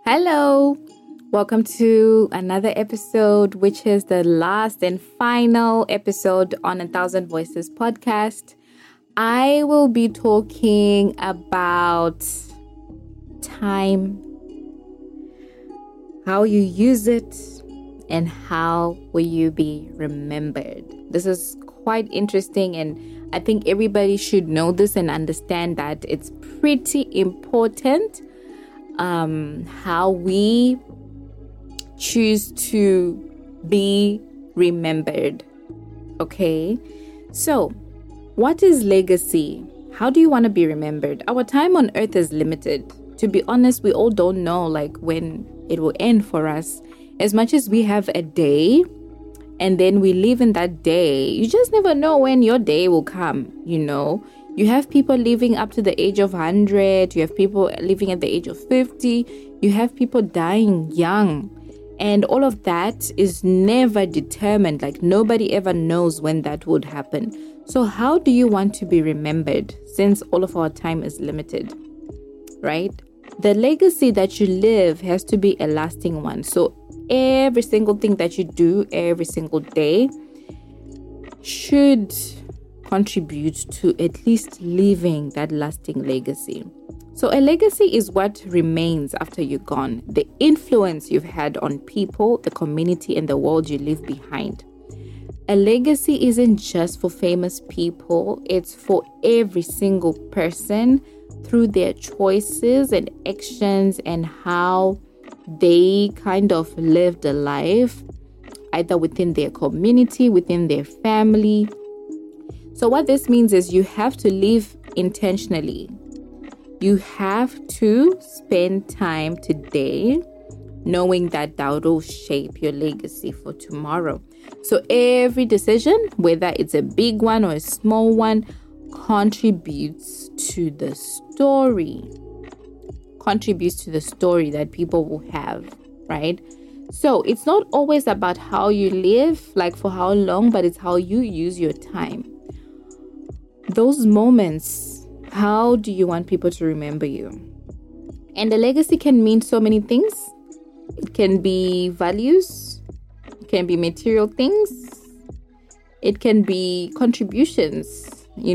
Hello, welcome to another episode, which is the last and final episode on 1,000 Voices podcast. I will be talking about time, how you use it, and how will you be remembered. This is quite interesting, and I think everybody should know this and understand that it's pretty important how we choose to be remembered. Okay, so what is legacy? How do you want to be remembered? Our time on earth is limited. To be honest, we all don't know when it will end for us. As much as we have a day and then we live in that day, you just never know when your day will come. You have people living up to the age of 100. You have people living at the age of 50. You have people dying young. And all of that is never determined. Nobody ever knows when that would happen. So how do you want to be remembered since all of our time is limited, right? The legacy that you live has to be a lasting one. So every single thing that you do every single day should contribute to at least leaving that lasting legacy. So a legacy is what remains after you're gone, the influence you've had on people, the community, and the world you leave behind. A legacy isn't just for famous people, it's for every single person through their choices and actions and how they kind of lived a life, either within their community, within their family. So what this means is you have to live intentionally. You have to spend time today knowing that will shape your legacy for tomorrow. So every decision, whether it's a big one or a small one, contributes to the story that people will have, right? So it's not always about how you live, for how long, but it's how you use your time. Those moments, how do you want people to remember you? And the legacy can mean so many things. It can be values. It can be material things. It can be contributions,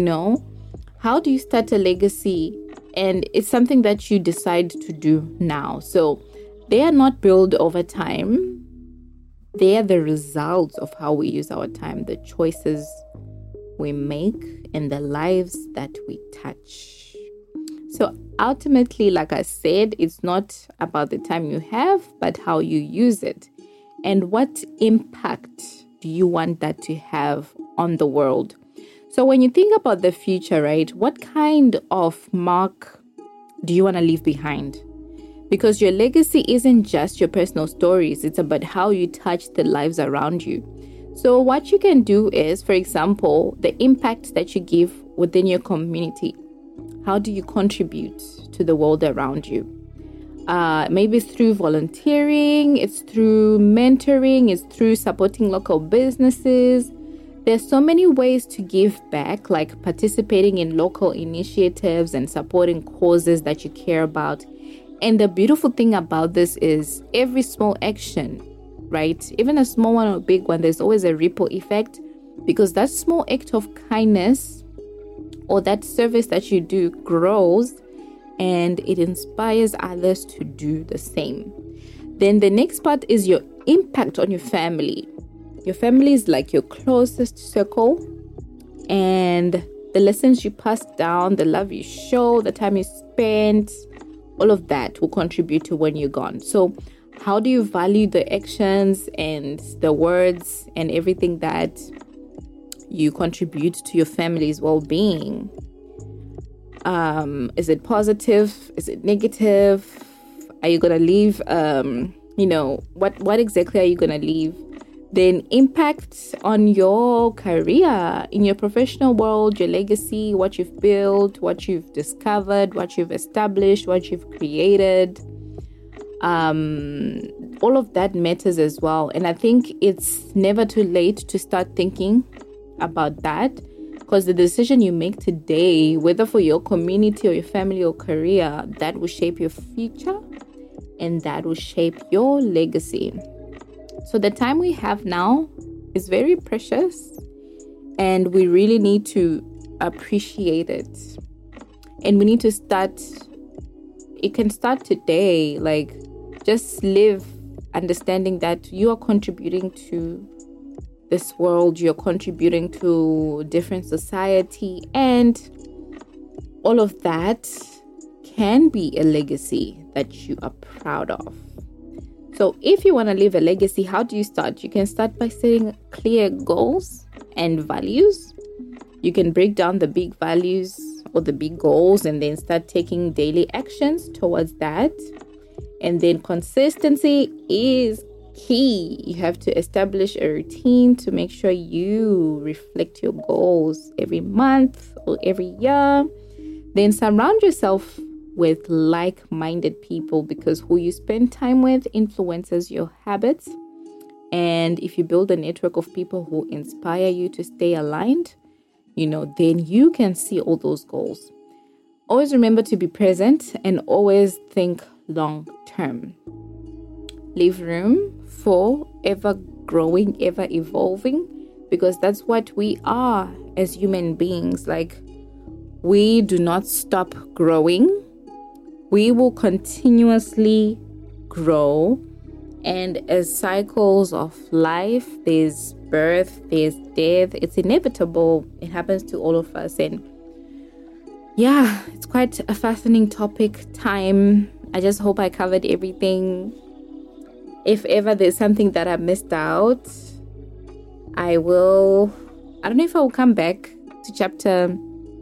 How do you start a legacy? And it's something that you decide to do now. So they are not built over time. They are the results of how we use our time, the choices we make, and the lives that we touch. So ultimately, like I said, it's not about the time you have, but how you use it. And what impact do you want that to have on the world? So when you think about the future, right, what kind of mark do you want to leave behind? Because your legacy isn't just your personal stories. It's about how you touch the lives around you. So what you can do is, for example, the impact that you give within your community. How do you contribute to the world around you? Maybe it's through volunteering, it's through mentoring, it's through supporting local businesses. There's so many ways to give back, like participating in local initiatives and supporting causes that you care about. And the beautiful thing about this is every small action, right? Even a small one or a big one, there's always a ripple effect, because that small act of kindness or that service that you do grows and it inspires others to do the same. Then the next part is your impact on your family. Your family is like your closest circle, and the lessons you pass down, the love you show, the time you spend, all of that will contribute to when you're gone. So how do you value the actions and the words and everything that you contribute to your family's well-being? Is it positive? Is it negative? Are you going to leave, what exactly are you going to leave? Then impact on your career, in your professional world, your legacy, what you've built, what you've discovered, what you've established, what you've created. All of that matters as well. And I think it's never too late to start thinking about that, because the decision you make today, whether for your community or your family or career, that will shape your future and that will shape your legacy. So the time we have now is very precious, and we really need to appreciate it. And we need to start. It can start today. Like, just live understanding that you are contributing to this world, you're contributing to different society, and all of that can be a legacy that you are proud of. So if you want to leave a legacy, how do you start? You can start by setting clear goals and values. You can break down the big values or the big goals and then start taking daily actions towards that. And then consistency is key. You have to establish a routine to make sure you reflect your goals every month or every year. Then surround yourself with like-minded people, because who you spend time with influences your habits. And if you build a network of people who inspire you to stay aligned, then you can see all those goals. Always remember to be present and always think long term. Leave room for ever growing, ever evolving, because that's what we are as human beings. Like, we do not stop growing. We will continuously grow. And as cycles of life, there's birth, there's death. It's inevitable. It happens to all of us. And yeah, it's quite a fascinating topic. Time. I just hope I covered everything. If ever there's something that I missed out, I don't know if I will come back to chapter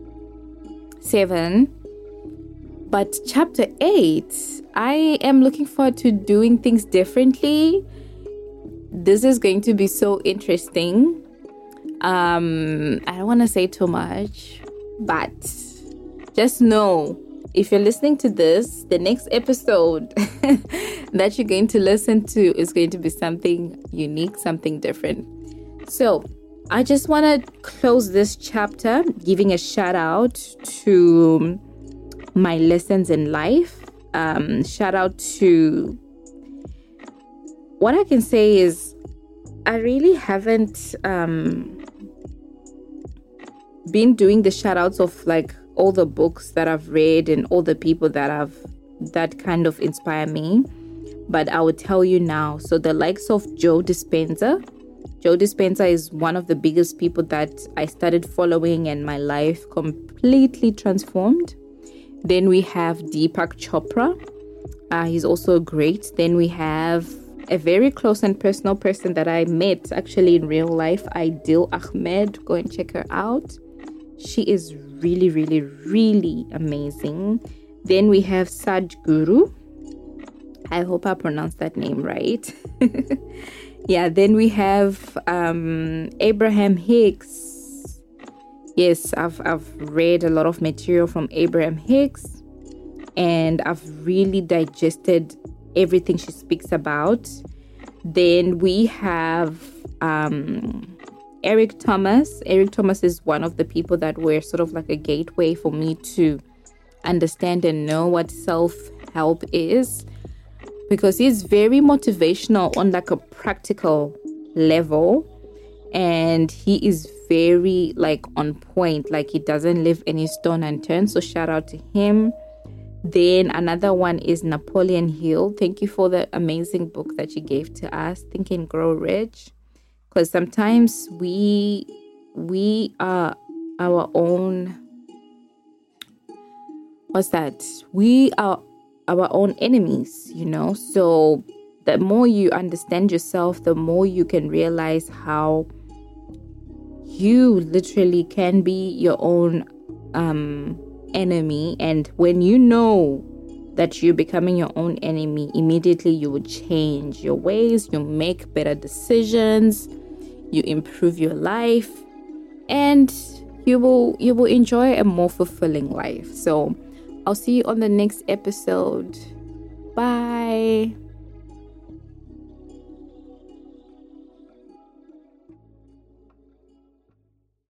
7. But chapter 8, I am looking forward to doing things differently. This is going to be so interesting. I don't want to say too much, but just know, if you're listening to this, the next episode that you're going to listen to is going to be something unique, something different. So I just want to close this chapter giving a shout out to my lessons in life. Shout out to, what I can say is, I really haven't been doing the shout outs of like all the books that I've read and all the people that kind of inspire me, but I will tell you now. So the likes of Joe Dispenza. Joe Dispenza is one of the biggest people that I started following, and my life completely transformed. Then we have Deepak Chopra. He's also great. Then we have a very close and personal person that I met actually in real life, Aidil Ahmed. Go and check her out. She is really, really, really amazing. Then we have Sadhguru. I hope I pronounced that name right. Yeah, then we have Abraham Hicks. Yes, I've read a lot of material from Abraham Hicks, and I've really digested everything she speaks about. Then we have Eric Thomas. Eric Thomas is one of the people that were sort of like a gateway for me to understand and know what self-help is, because he's very motivational on like a practical level, and he is very like on point. Like, he doesn't leave any stone unturned. So shout out to him. Then another one is Napoleon Hill. Thank you for the amazing book that you gave to us, Think and Grow Rich. Because sometimes we are our own, we are our own enemies, So the more you understand yourself, the more you can realize how you literally can be your own enemy. And when you know that you're becoming your own enemy, immediately you will change your ways, you make better decisions, you improve your life, and you will enjoy a more fulfilling life. So I'll see you on the next episode. Bye.